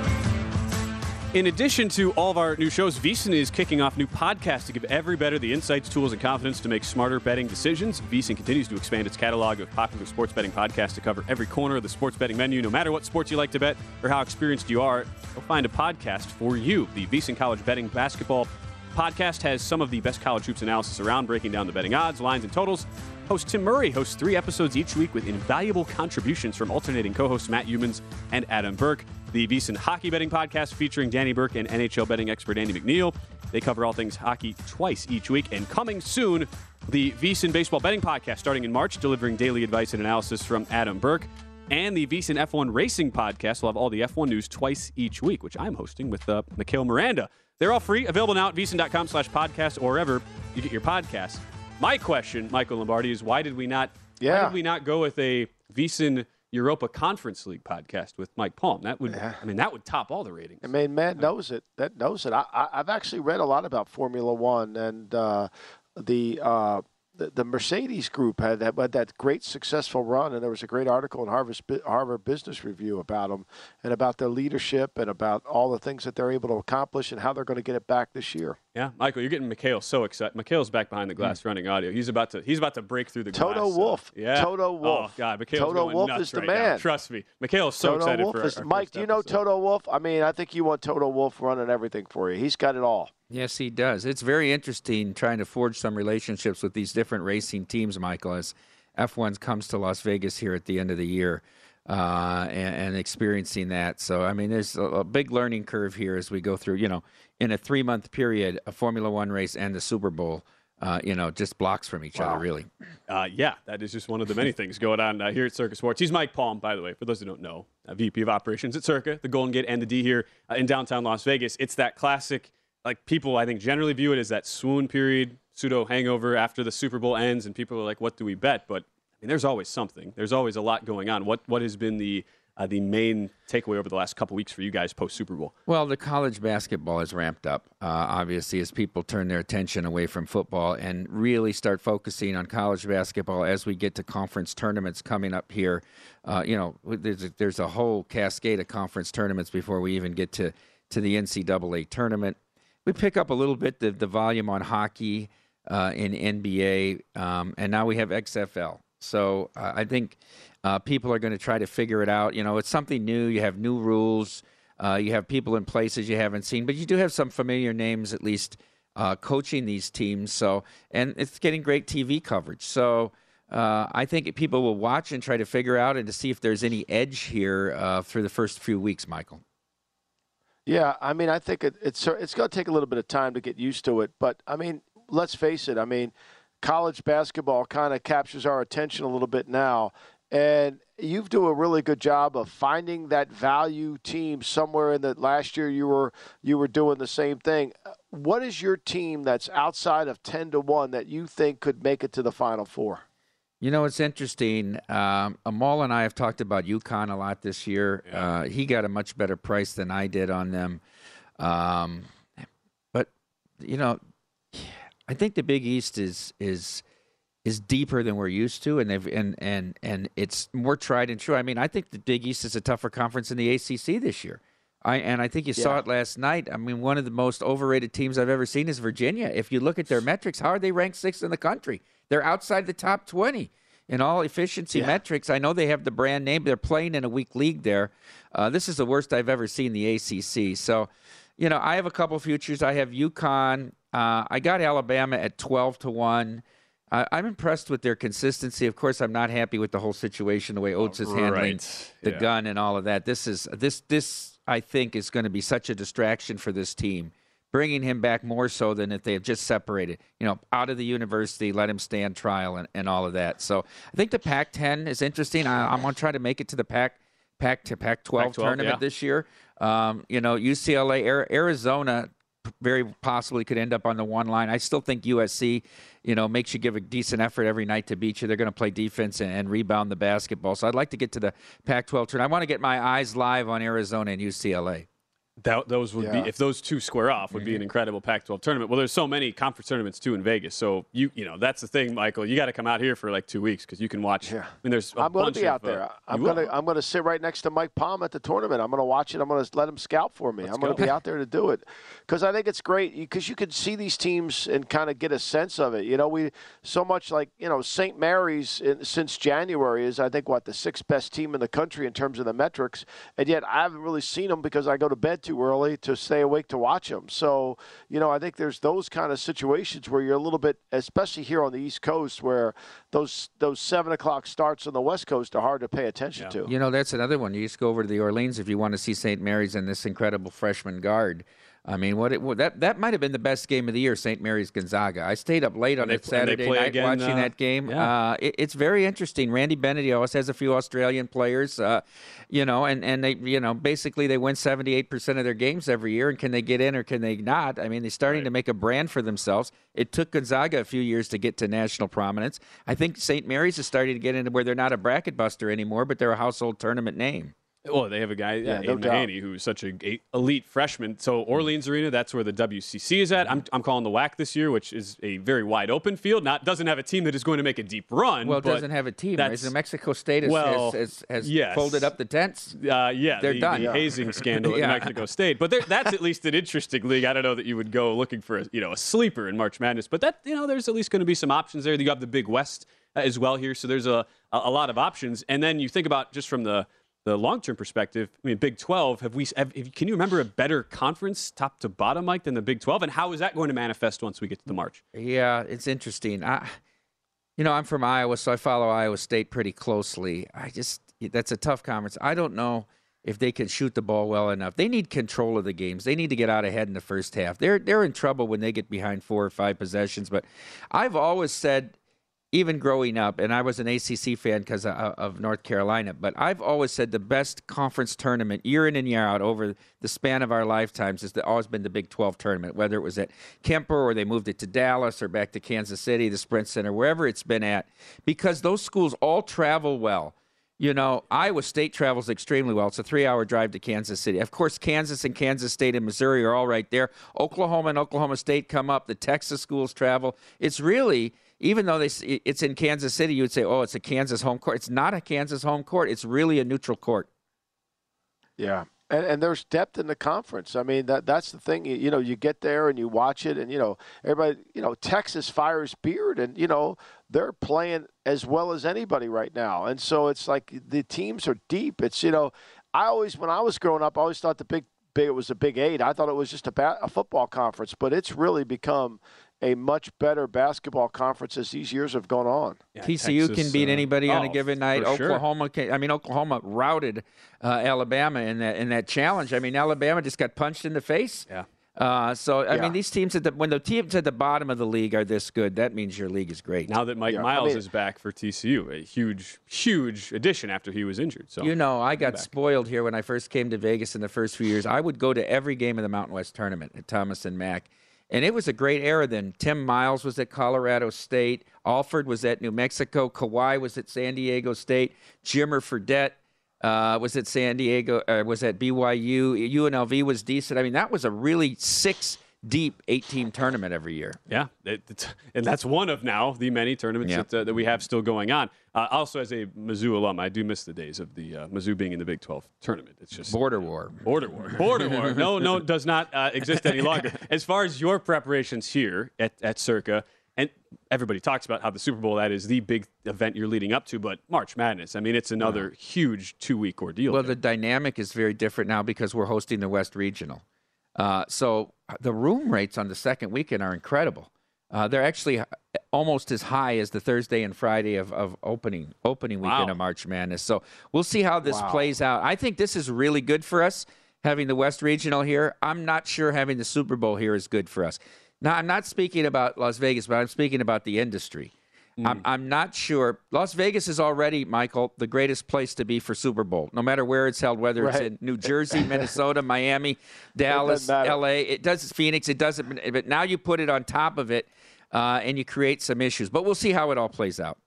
In addition to all of our new shows, VSiN is kicking off new podcasts to give every bettor the insights, tools, and confidence to make smarter betting decisions. VSiN continues to expand its catalog of popular sports betting podcasts to cover every corner of the sports betting menu. No matter what sports you like to bet or how experienced you are, you'll find a podcast for you. The VSiN College Betting Basketball podcast has some of the best college hoops analysis around, breaking down the betting odds, lines, and totals. Host Tim Murray hosts three episodes each week with invaluable contributions from alternating co-hosts Matt Humans and Adam Burke. The VSiN Hockey Betting Podcast featuring Danny Burke and N H L betting expert Andy McNeil. They cover all things hockey twice each week. And coming soon, the VSiN Baseball Betting Podcast starting in March, delivering daily advice and analysis from Adam Burke. And the VSiN F one Racing Podcast will have all the F one news twice each week, which I'm hosting with uh, Mikhail Miranda. They're all free, available now at VSiN.com slash podcast or wherever you get your podcasts. My question, Michael Lombardi, is why did we not Yeah. why did we not go with a VSiN Europa Conference League podcast with Mike Palm? That would Yeah. I mean that would top all the ratings. I mean, man knows it. That knows it. I, I, I've actually read a lot about Formula One, and uh, the, uh, the the Mercedes group had, had that great successful run, and there was a great article in Harvard Harvard Business Review about them and about their leadership and about all the things that they're able to accomplish and how they're going to get it back this year. Yeah, Michael, you're getting Mikhail so excited. Mikhail's back behind the glass running audio. He's about to he's about to break through the glass. Toto Wolff. Uh, yeah. Toto Wolff. Oh God, Mikhail's Toto going Wolff nuts is the right now. man. Trust me, Mikhail's so Toto excited Wolff for is, our, our Mike, first do you know episode. Toto Wolff? I mean, I think you want Toto Wolff running everything for you. He's got it all. Yes, he does. It's very interesting trying to forge some relationships with these different racing teams, Michael, as F one comes to Las Vegas here at the end of the year uh, and, and experiencing that. So, I mean, there's a, a big learning curve here as we go through, you know, in a three-month period, a Formula One race and the Super Bowl, uh, you know, just blocks from each Wow. other, really. Uh, yeah, that is just one of the many things going on uh, here at Circa Sports. He's Mike Palm, by the way, for those who don't know, uh, V P of Operations at Circa, the Golden Gate and the D here uh, in downtown Las Vegas. It's that classic, like people I think generally view it as that swoon period, pseudo hangover after the Super Bowl ends, and people are like, what do we bet? But I mean, there's always something. There's always a lot going on. What What has been the uh, the main takeaway over the last couple weeks for you guys post Super Bowl? Well, the college basketball has ramped up, uh, obviously, as people turn their attention away from football and really start focusing on college basketball as we get to conference tournaments coming up here. Uh, you know, there's a, there's a whole cascade of conference tournaments before we even get to, to the N C double A tournament. We pick up a little bit the, the volume on hockey uh, in N B A, um, and now we have X F L. So uh, I think uh, people are going to try to figure it out. You know, it's something new. You have new rules. Uh, you have people in places you haven't seen, but you do have some familiar names, at least, uh, coaching these teams. So, and it's getting great T V coverage. So uh, I think people will watch and try to figure out and to see if there's any edge here uh, for the first few weeks, Michael. Yeah, I mean, I think it, it's it's going to take a little bit of time to get used to it. But, I mean, let's face it. I mean, college basketball kind of captures our attention a little bit now. And you do a really good job of finding that value team somewhere in the last year you were you were doing the same thing. What is your team that's outside of ten to one that you think could make it to the Final Four? You know, it's interesting. Um, Amal and I have talked about UConn a lot this year. Yeah. Uh, he got a much better price than I did on them. Um, but, you know, I think the Big East is is is deeper than we're used to, and they've and and and it's more tried and true. I mean, I think the Big East is a tougher conference than the A C C this year. I and I think you yeah. saw it last night. I mean, one of the most overrated teams I've ever seen is Virginia. If you look at their metrics, how are they ranked sixth in the country? They're outside the top twenty in all efficiency yeah. metrics. I know they have the brand name. They're playing in a weak league there. Uh, this is the worst I've ever seen the A C C. So, you know, I have a couple futures. I have UConn. Uh, I got Alabama at twelve to one. Uh, I'm impressed with their consistency. Of course, I'm not happy with the whole situation, the way Oates is handling right. the yeah. gun and all of that. This is this this I think is going to be such a distraction for this team. Bringing him back more so than if they have just separated, you know, out of the university, let him stand trial and, and all of that. So I think the Pac ten is interesting. I, I'm going to try to make it to the Pac Pac to Pac twelve tournament yeah. this year. Um, you know, U C L A, Arizona very possibly could end up on the one line. I still think U S C, you know, makes you give a decent effort every night to beat you. They're going to play defense and, and rebound the basketball. So I'd like to get to the Pac twelve tournament. I want to get my eyes live on Arizona and U C L A. That, those would yeah. be, if those two square off, would mm-hmm. be an incredible Pac twelve tournament. Well, there's so many conference tournaments too in Vegas, so you you know that's the thing, Michael. You got to come out here for like two weeks because you can watch. Yeah. I mean, there's. A I'm going to be of, out there. Uh, I'm going to I'm going to sit right next to Mike Palm at the tournament. I'm going to watch it. I'm going to let him scout for me. Let's I'm going to be out there to do it because I think it's great because you can see these teams and kind of get a sense of it. You know, we so much like you know Saint Mary's in, since January is I think what the sixth best team in the country in terms of the metrics, and yet I haven't really seen them because I go to bed too early to stay awake to watch them. So, you know, I think there's those kind of situations where you're a little bit, especially here on the East Coast, where those those seven o'clock starts on the West Coast are hard to pay attention yeah. to. You know, that's another one. You just go over to the Orleans if you want to see Saint Mary's and this incredible freshman guard. I mean, what it, well, that that might have been the best game of the year, Saint Mary's Gonzaga. I stayed up late on they, it Saturday night again, watching uh, that game. Yeah. Uh, it, it's very interesting. Randy Bennett always has a few Australian players, uh, you know, and, and they, you know, basically they win seventy-eight percent of their games every year. And can they get in or can they not? I mean, they're starting right. to make a brand for themselves. It took Gonzaga a few years to get to national prominence. I think Saint Mary's is starting to get into where they're not a bracket buster anymore, but they're a household tournament name. Well, they have a guy, yeah, uh, no Aiden Mahaney, who's such an elite freshman. So Orleans Arena, that's where the W C C is at. I'm, I'm calling the W A C this year, which is a very wide open field. Not doesn't have a team that is going to make a deep run. Well, it doesn't have a team. Right? New Mexico State has, well, has, has, has yes. folded up the tents. Uh, yeah, they're the, done. The yeah. hazing scandal at yeah. New Mexico State, but that's at least an interesting league. I don't know that you would go looking for a, you know a sleeper in March Madness, but that you know there's at least going to be some options there. You have the Big West uh, as well here, so there's a a lot of options. And then you think about just from the The long-term perspective, I mean, Big twelve, have we? Have, can you remember a better conference, top to bottom, Mike, than the Big twelve? And how is that going to manifest once we get to the March? Yeah, it's interesting. I, you know, I'm from Iowa, so I follow Iowa State pretty closely. I just, that's a tough conference. I don't know if they can shoot the ball well enough. They need control of the games. They need to get out ahead in the first half. They're they're in trouble when they get behind four or five possessions. But I've always said, even growing up, and I was an A C C fan because of, of North Carolina, but I've always said the best conference tournament year in and year out over the span of our lifetimes has always been the Big twelve tournament, whether it was at Kemper or they moved it to Dallas or back to Kansas City, the Sprint Center, wherever it's been at, because those schools all travel well. You know, Iowa State travels extremely well. It's a three-hour drive to Kansas City. Of course, Kansas and Kansas State and Missouri are all right there. Oklahoma and Oklahoma State come up. The Texas schools travel. It's really, even though they, it's in Kansas City, you would say, oh, it's a Kansas home court. It's not a Kansas home court. It's really a neutral court. Yeah. And, and there's depth in the conference. I mean, that that's the thing. You, you know, you get there and you watch it, and, you know, everybody, you know, Texas fires Beard, and, you know, they're playing as well as anybody right now. And so it's like the teams are deep. It's, you know, I always, when I was growing up, I always thought the Big, big it was a Big Eight. I thought it was just a, ba- a football conference, but it's really become a much better basketball conference as these years have gone on. Yeah, T C U Texas, can beat anybody uh, on a given night. Oklahoma, sure. can, I mean, Oklahoma routed uh, Alabama in that in that challenge. I mean, Alabama just got punched in the face. Yeah. Uh, so I yeah. mean, these teams at the when the teams at the bottom of the league are this good, that means your league is great. Now that Mike yeah, Miles I mean, is back for T C U, a huge, huge addition after he was injured. So you know, I got spoiled here when I first came to Vegas in the first few years. I would go to every game of the Mountain West tournament at Thomas and Mack. And it was a great era then. Tim Miles was at Colorado State. Alford was at New Mexico. Kawhi was at San Diego State. Jimmer Fredette uh, was at San Diego, uh, was at B Y U. U N L V was decent. I mean, that was a really six deep eight-team tournament every year. Yeah, it, it, and that's one of now the many tournaments yeah. that, uh, that we have still going on. Uh, also, as a Mizzou alum, I do miss the days of the uh, Mizzou being in the Big twelve tournament. It's just border war, border war, border war. No, no, it does not uh, exist any longer. As far as your preparations here at, at Circa, and everybody talks about how the Super Bowl, that is the big event you're leading up to, but March Madness, I mean, it's another yeah. huge two-week ordeal. Well, there. the dynamic is very different now because we're hosting the West Regional. Uh, so the room rates on the second weekend are incredible. Uh, they're actually almost as high as the Thursday and Friday of, of opening opening weekend wow. of March Madness. So we'll see how this wow. plays out. I think this is really good for us, having the West Regional here. I'm not sure having the Super Bowl here is good for us. Now, I'm not speaking about Las Vegas, but I'm speaking about the industry. Mm. I'm, I'm not sure. Las Vegas is already, Michael, the greatest place to be for Super Bowl, no matter where it's held, whether right. it's in New Jersey, Minnesota, Miami, Dallas, L A. It does Phoenix. It doesn't. But now you put it on top of it, uh, and you create some issues. But we'll see how it all plays out.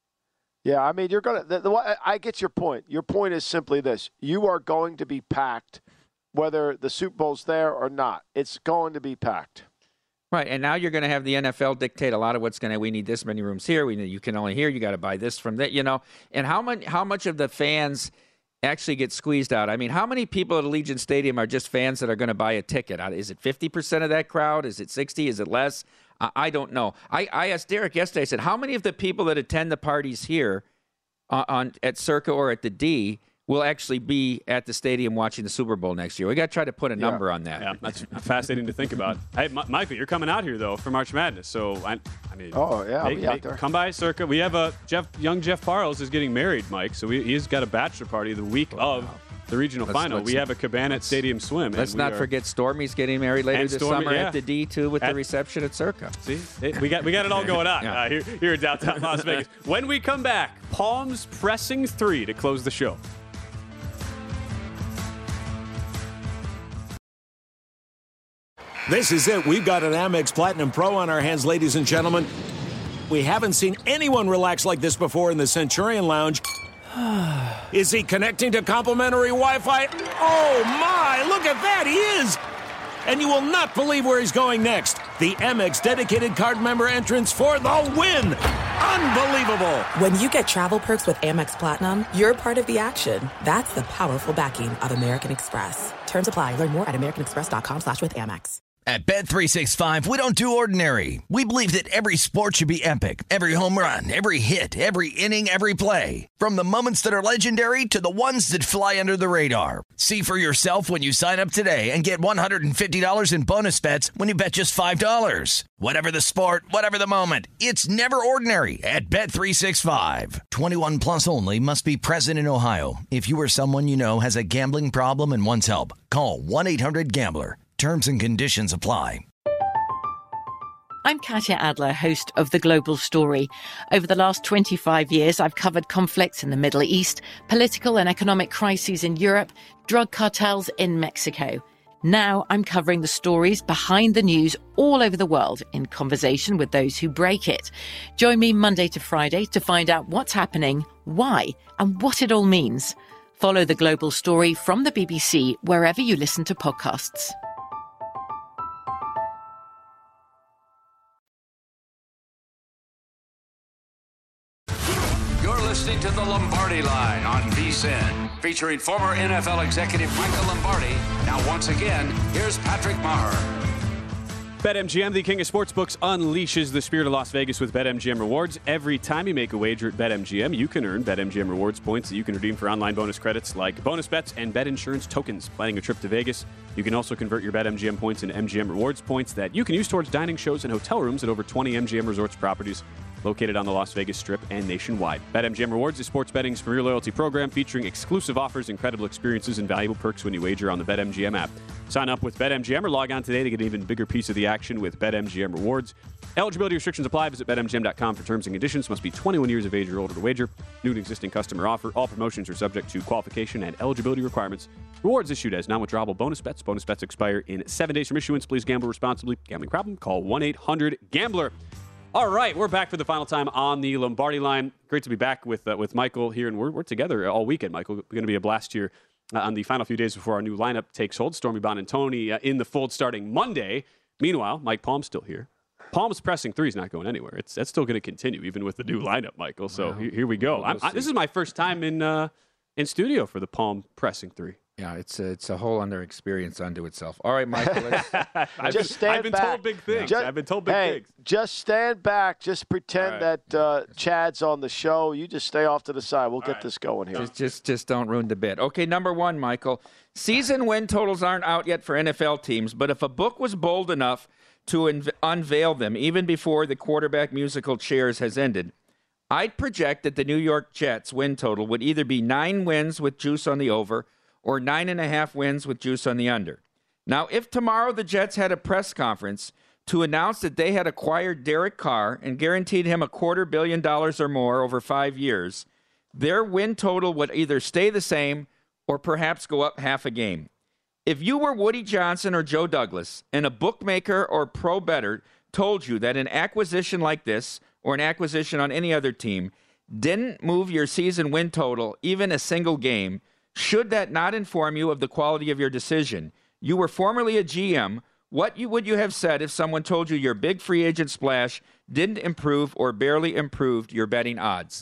Yeah, I mean, you're gonna. The, the, I get your point. Your point is simply this: you are going to be packed, whether the Super Bowl's there or not. It's going to be packed. Right, and now you're going to have the N F L dictate a lot of what's going to. We need this many rooms here. We need, you can only here. You got to buy this from that. You know, and how much how much of the fans actually get squeezed out? I mean, how many people at Allegiant Stadium are just fans that are going to buy a ticket? Is it fifty percent of that crowd? Is it sixty? Is it less? I, I don't know. I, I asked Derek yesterday. I said, how many of the people that attend the parties here on, on at Circa or at the D will actually be at the stadium watching the Super Bowl next year? We got to try to put a number yeah. on that. Yeah, that's fascinating to think about. Hey, M- Michael, you're coming out here though for March Madness, so I, I mean, oh yeah, I'll make, be out make, there. Come by Circa. We have a Jeff, young Jeff Parles is getting married, Mike. So we, he's got a bachelor party the week wow. of the regional let's, final. let's, we have a cabana at Stadium Swim. Let's and not are, forget Stormy's getting married later this Stormy, summer yeah. at the D too with at, the reception at Circa. See, it, we got we got it all going on yeah. uh, here, here in downtown Las Vegas. When we come back, Palms pressing three to close the show. This is it. We've got an Amex Platinum Pro on our hands, ladies and gentlemen. We haven't seen anyone relax like this before in the Centurion Lounge. Is he connecting to complimentary Wi-Fi? Oh, my! Look at that! He is! And you will not believe where he's going next. The Amex dedicated card member entrance for the win! Unbelievable! When you get travel perks with Amex Platinum, you're part of the action. That's the powerful backing of American Express. Terms apply. Learn more at americanexpress.com slash with Amex. At Bet three sixty-five, we don't do ordinary. We believe that every sport should be epic. Every home run, every hit, every inning, every play. From the moments that are legendary to the ones that fly under the radar. See for yourself when you sign up today and get one hundred fifty dollars in bonus bets when you bet just five dollars. Whatever the sport, whatever the moment, it's never ordinary at Bet three sixty-five. twenty-one plus only. Must be present in Ohio. If you or someone you know has a gambling problem and wants help, call one eight hundred gambler. Terms and conditions apply. I'm Katya Adler, host of The Global Story. Over the last twenty-five years, I've covered conflicts in the Middle East, political and economic crises in Europe, drug cartels in Mexico. Now I'm covering the stories behind the news all over the world in conversation with those who break it. Join me Monday to Friday to find out what's happening, why, and what it all means. Follow The Global Story from the B B C wherever you listen to podcasts. Listening to the Lombardi Line on V S I N, featuring former N F L executive Michael Lombardi. Now, once again, here's Patrick Maher. BetMGM, the king of sportsbooks, unleashes the spirit of Las Vegas with BetMGM Rewards. Every time you make a wager at BetMGM, you can earn BetMGM Rewards points that you can redeem for online bonus credits like bonus bets and bet insurance tokens. Planning a trip to Vegas, you can also convert your BetMGM points into M G M Rewards points that you can use towards dining shows and hotel rooms at over twenty M G M Resorts properties located on the Las Vegas Strip and nationwide. BetMGM Rewards is sports betting's premier loyalty program featuring exclusive offers, incredible experiences, and valuable perks when you wager on the BetMGM app. Sign up with BetMGM or log on today to get an even bigger piece of the action with BetMGM Rewards. Eligibility restrictions apply. Visit Bet M G M dot com for terms and conditions. Must be twenty-one years of age or older to wager. New and existing customer offer. All promotions are subject to qualification and eligibility requirements. Rewards issued as non-withdrawable bonus bets. Bonus bets expire in seven days from issuance. Please gamble responsibly. Gambling problem? Call one eight hundred gambler. All right, we're back for the final time on the Lombardi Line. Great to be back with uh, with Michael here, and we're, we're together all weekend, Michael. It's going to be a blast here uh, on the final few days before our new lineup takes hold. Stormy Buonantony uh, in the fold starting Monday. Meanwhile, Mike Palm's still here. Palm's pressing three is not going anywhere. It's that's still going to continue even with the new lineup, Michael. So wow. here, here we go. I'm, I, this is my first time in uh, in studio for the Palm pressing three. Yeah, it's a, it's a whole other experience unto itself. All right, Michael. Let's... I've, just stand I've been back. told big things. Just, I've been told big hey, things. Just stand back. Just pretend right. that uh, Chad's on the show. You just stay off to the side. We'll All get right. this going here. Just, just, just don't ruin the bit. Okay, number one, Michael. Season win totals aren't out yet for N F L teams, but if a book was bold enough to unve- unveil them even before the quarterback musical Chairs has ended, I'd project that the New York Jets win total would either be nine wins with juice on the over or nine and a half wins with juice on the under. Now, if tomorrow the Jets had a press conference to announce that they had acquired Derek Carr and guaranteed him a quarter billion dollars or more over five years, their win total would either stay the same or perhaps go up half a game. If you were Woody Johnson or Joe Douglas and a bookmaker or pro bettor told you that an acquisition like this or an acquisition on any other team didn't move your season win total even a single game, should that not inform you of the quality of your decision? You were formerly a G M. What you, would you have said if someone told you your big free agent splash didn't improve or barely improved your betting odds?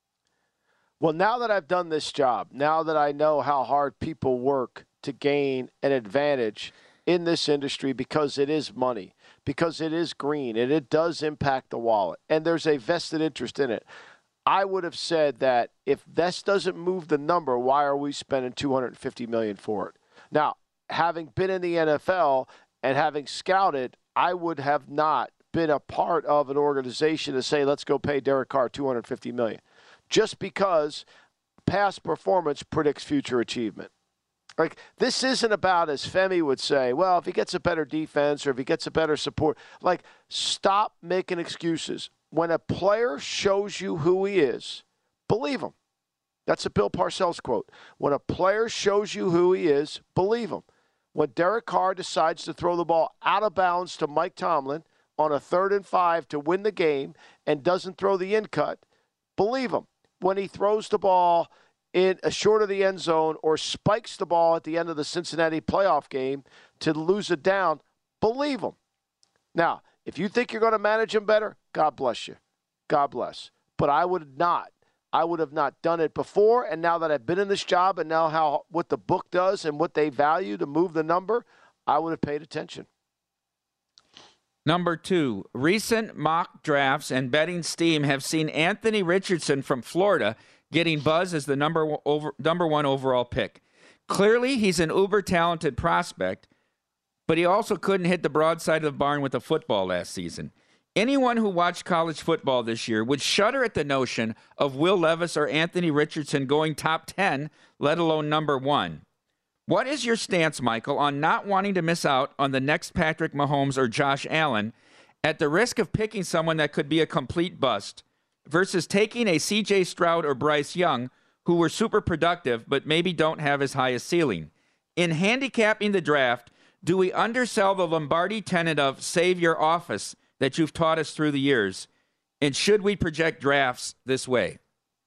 Well, now that I've done this job, now that I know how hard people work to gain an advantage in this industry because it is money, because it is green, and it does impact the wallet, and there's a vested interest in it, I would have said that if this doesn't move the number, why are we spending two hundred fifty million dollars for it? Now, having been in the N F L and having scouted, I would have not been a part of an organization to say, let's go pay Derek Carr two hundred fifty million dollars, just because past performance predicts future achievement. Like, this isn't about, as Femi would say, well, if he gets a better defense or if he gets a better support. Like, stop making excuses. When a player shows you who he is, believe him. That's a Bill Parcells quote. When a player shows you who he is, believe him. When Derek Carr decides to throw the ball out of bounds to Mike Tomlin on a third and five to win the game and doesn't throw the in cut, believe him. When he throws the ball in a short of the end zone or spikes the ball at the end of the Cincinnati playoff game to lose it down, believe him. Now, if you think you're going to manage him better, God bless you. God bless. But I would not. I would have not done it before, and now that I've been in this job and now how what the book does and what they value to move the number, I would have paid attention. Number two, recent mock drafts and betting steam have seen Anthony Richardson from Florida getting buzz as the number over, number one overall pick. Clearly, he's an uber-talented prospect, but he also couldn't hit the broadside of the barn with a football last season. Anyone who watched college football this year would shudder at the notion of Will Levis or Anthony Richardson going top ten, let alone number one. What is your stance, Michael, on not wanting to miss out on the next Patrick Mahomes or Josh Allen at the risk of picking someone that could be a complete bust versus taking a C J Stroud or Bryce Young who were super productive but maybe don't have as high a ceiling? In handicapping the draft, do we undersell the Lombardi tenet of save your office that you've taught us through the years? And should we project drafts this way?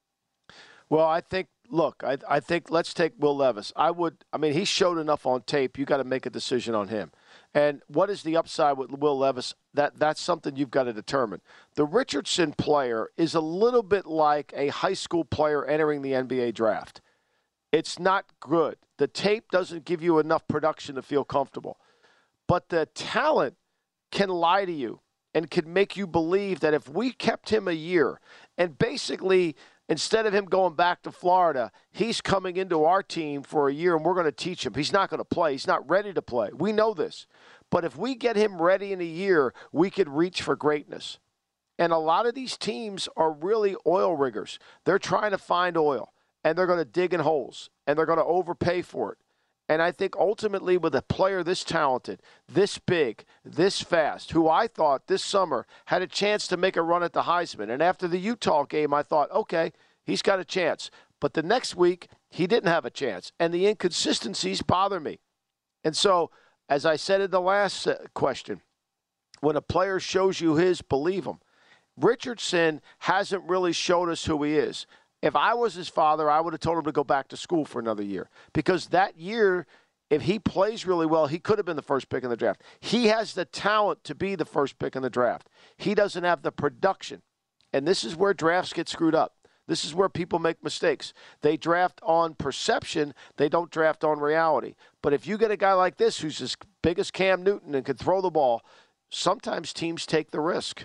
Well, I think, look, I, I think let's take Will Levis. I would, I mean, he showed enough on tape. You got to make a decision on him. And what is the upside with Will Levis? That That's something you've got to determine. The Richardson player is a little bit like a high school player entering the N B A draft. It's not good. The tape doesn't give you enough production to feel comfortable. But the talent can lie to you and can make you believe that if we kept him a year and basically instead of him going back to Florida, he's coming into our team for a year and we're going to teach him. He's not going to play. He's not ready to play. We know this. But if we get him ready in a year, we could reach for greatness. And a lot of these teams are really oil riggers. They're trying to find oil, and they're going to dig in holes, and they're going to overpay for it. And I think ultimately with a player this talented, this big, this fast, who I thought this summer had a chance to make a run at the Heisman. And after the Utah game, I thought, okay, he's got a chance. But the next week, he didn't have a chance. And the inconsistencies bother me. And so, as I said in the last question, when a player shows you his, believe him. Richardson hasn't really showed us who he is. If I was his father, I would have told him to go back to school for another year because that year If he plays really well, he could have been the first pick in the draft. He has the talent to be the first pick in the draft. He doesn't have the production. And this is where drafts get screwed up. This is where people make mistakes. They draft on perception. They don't draft on reality. But if you get a guy like this who's as big as Cam Newton and can throw the ball, sometimes teams take the risk.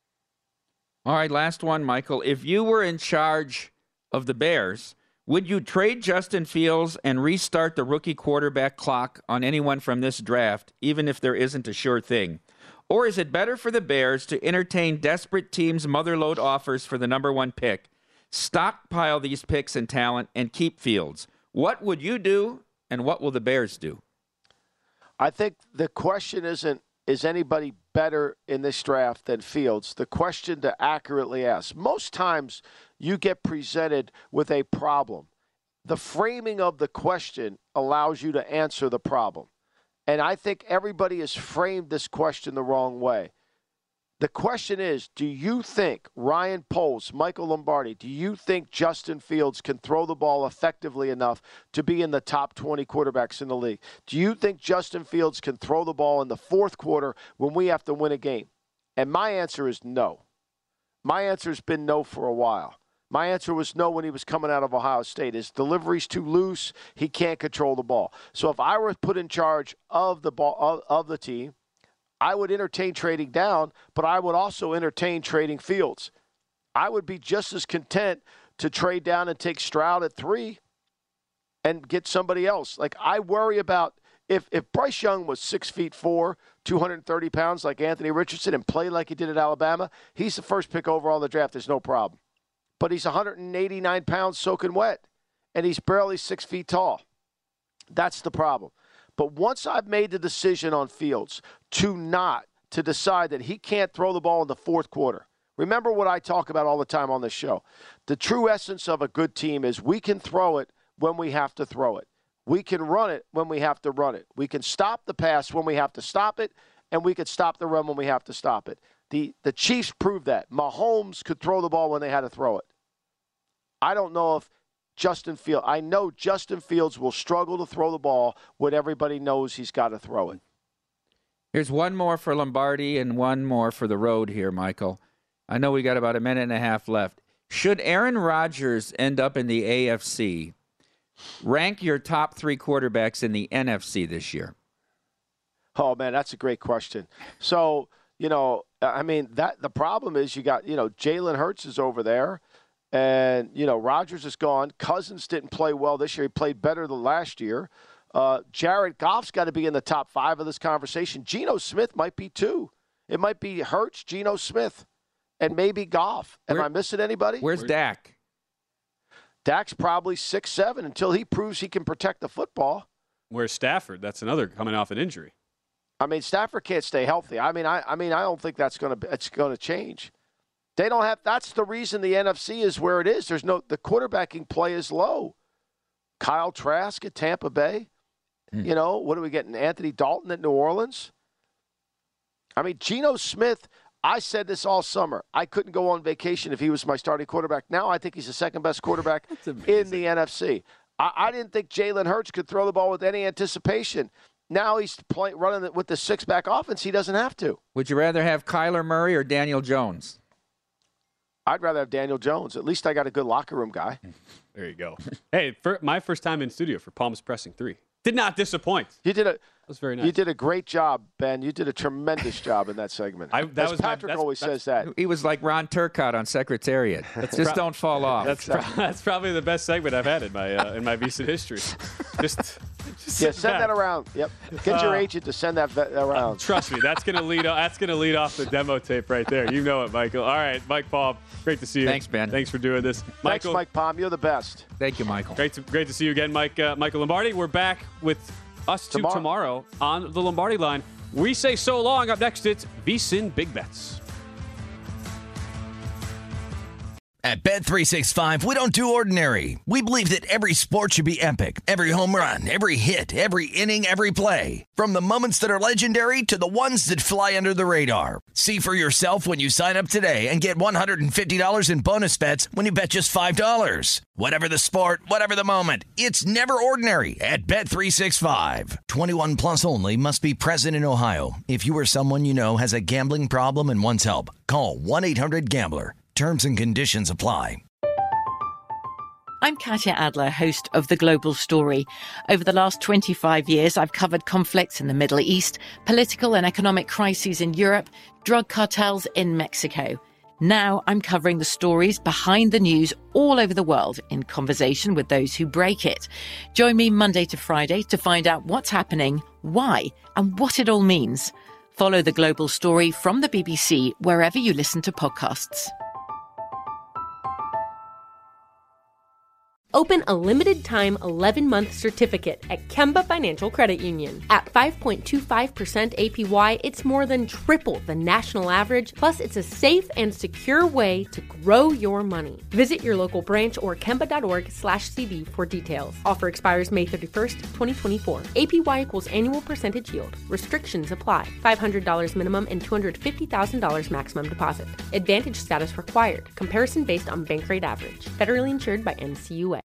All right, last one, Michael. If you were in charge of the Bears, would you trade Justin Fields and restart the rookie quarterback clock on anyone from this draft, even if there isn't a sure thing? Or is it better for the Bears to entertain desperate teams' motherlode offers for the number one pick, stockpile these picks and talent, and keep Fields? What would you do, and what will the Bears do? I think the question isn't, is anybody better in this draft than Fields? The question to accurately ask. Most times you get presented with a problem. The framing of the question allows you to answer the problem. And I think everybody has framed this question the wrong way. The question is, do you think Ryan Poles, Michael Lombardi, do you think Justin Fields can throw the ball effectively enough to be in the top twenty quarterbacks in the league? Do you think Justin Fields can throw the ball in the fourth quarter when we have to win a game? And my answer is no. My answer has been no for a while. My answer was no when he was coming out of Ohio State. His delivery's too loose. He can't control the ball. So if I were put in charge of the ball of, of the team, I would entertain trading down, but I would also entertain trading Fields. I would be just as content to trade down and take Stroud at three and get somebody else. Like, I worry about if, if Bryce Young was six feet four, two hundred thirty pounds like Anthony Richardson and played like he did at Alabama, he's the first pick overall in the draft. There's no problem. But he's one hundred eighty-nine pounds soaking wet, and he's barely six feet tall. That's the problem. But once I've made the decision on Fields to not, to decide that he can't throw the ball in the fourth quarter, remember what I talk about all the time on this show. The true essence of a good team is we can throw it when we have to throw it. We can run it when we have to run it. We can stop the pass when we have to stop it, and we can stop the run when we have to stop it. The, the Chiefs proved that. Mahomes could throw the ball when they had to throw it. I don't know if Justin Fields, I know Justin Fields will struggle to throw the ball when everybody knows he's got to throw it. Here's one more for Lombardi and one more for the road here, Michael. I know we got about a minute and a half left. Should Aaron Rodgers end up in the A F C, rank your top three quarterbacks in the N F C this year? Oh, man, that's a great question. So, you know, I mean, that the problem is you got, you know, Jalen Hurts is over there. And, you know, Rodgers is gone. Cousins didn't play well this year. He played better than last year. Uh, Jared Goff's got to be in the top five of this conversation. Geno Smith might be two. It might be Hurts, Geno Smith, and maybe Goff. Am Where, I missing anybody? Where's Dak? Dak's probably six seven until he proves he can protect the football. Where's Stafford? That's another coming off an injury. I mean, Stafford can't stay healthy. I mean, I, I mean, I don't think that's going to it's going to change. They don't have – that's the reason the N F C is where it is. There's no – the quarterbacking play is low. Kyle Trask at Tampa Bay. Mm. You know, what are we getting? Anthony Dalton at New Orleans? I mean, Geno Smith, I said this all summer. I couldn't go on vacation if he was my starting quarterback. Now I think he's the second-best quarterback in the N F C. I, I didn't think Jalen Hurts could throw the ball with any anticipation. Now he's play, running with the six-back offense. He doesn't have to. Would you rather have Kyler Murray or Daniel Jones? I'd rather have Daniel Jones. At least I got a good locker room guy. There you go. Hey, for my first time in studio for Palms Pressing three. Did not disappoint. You did a. That was very nice. You did a great job, Ben. You did a tremendous job in that segment. I, that As was Patrick my, that's, always that's, says that. He was like Ron Turcotte on Secretariat. Just pro- don't fall off. That's, pro- that's probably the best segment I've had in my uh, in my V S I N history. Just. Just yeah, send back. that around. Yep, get your uh, agent to send that vet around. Uh, trust me, that's gonna lead. That's gonna lead off the demo tape right there. You know it, Michael. All right, Mike Palm, great to see you. Thanks, Ben. Thanks for doing this, Michael. Thanks, Mike Palm. You're the best. Thank you, Michael. Great to great to see you again, Mike. Uh, Michael Lombardi. We're back with us two tomorrow. tomorrow on the Lombardi line. We say so long. Up next, it's V S I N Big Bets. At Bet three sixty-five, we don't do ordinary. We believe that every sport should be epic. Every home run, every hit, every inning, every play. From the moments that are legendary to the ones that fly under the radar. See for yourself when you sign up today and get one hundred fifty dollars in bonus bets when you bet just five dollars. Whatever the sport, whatever the moment, it's never ordinary at Bet three sixty-five. twenty-one plus only. Must be present in Ohio. If you or someone you know has a gambling problem and wants help, call one eight hundred gambler. Terms and conditions apply. I'm Katya Adler, host of The Global Story. Over the last twenty-five years, I've covered conflicts in the Middle East, political and economic crises in Europe, drug cartels in Mexico. Now I'm covering the stories behind the news all over the world in conversation with those who break it. Join me Monday to Friday to find out what's happening, why, and what it all means. Follow The Global Story from the B B C wherever you listen to podcasts. Open a limited-time eleven-month certificate at Kemba Financial Credit Union. At five point two five percent A P Y, it's more than triple the national average, plus it's a safe and secure way to grow your money. Visit your local branch or kemba.org slash CD for details. Offer expires May thirty-first, twenty twenty-four. A P Y equals annual percentage yield. Restrictions apply. five hundred dollars minimum and two hundred fifty thousand dollars maximum deposit. Advantage status required. Comparison based on bank rate average. Federally insured by N C U A.